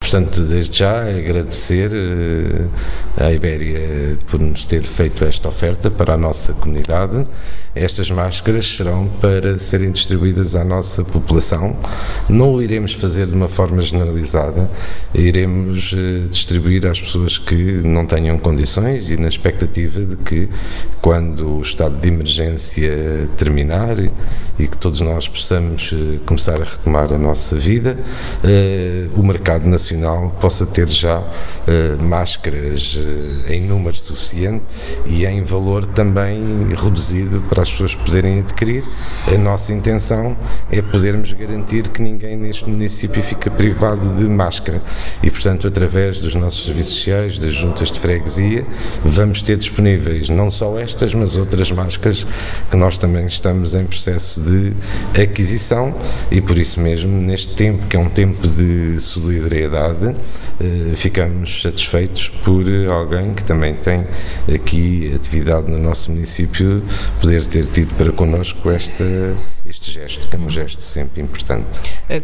Portanto, desde já agradecer à Ibéria por nos ter feito esta oferta para a nossa comunidade. Estas máscaras serão para serem distribuídas à nossa população. Não o iremos fazer de uma forma generalizada, iremos distribuir às pessoas que não tenham condições e na expectativa de que, quando o estado de emergência terminar e que todos nós possamos começar a retomar a nossa vida, o mercado nacional possa ter já máscaras em número suficiente e em valor também reduzido para as pessoas poderem adquirir. A nossa intenção é podermos garantir que ninguém neste município fica privado de máscara e, portanto, através dos nossos serviços sociais, das juntas de freguesia, vamos ter disponíveis não só estas, mas outras máscaras que nós também estamos em processo de aquisição e, por isso mesmo, neste tempo, que é um tempo de solidariedade, ficamos satisfeitos por alguém que também tem aqui atividade no nosso município poder ter tido para connosco este gesto, que é um gesto sempre importante.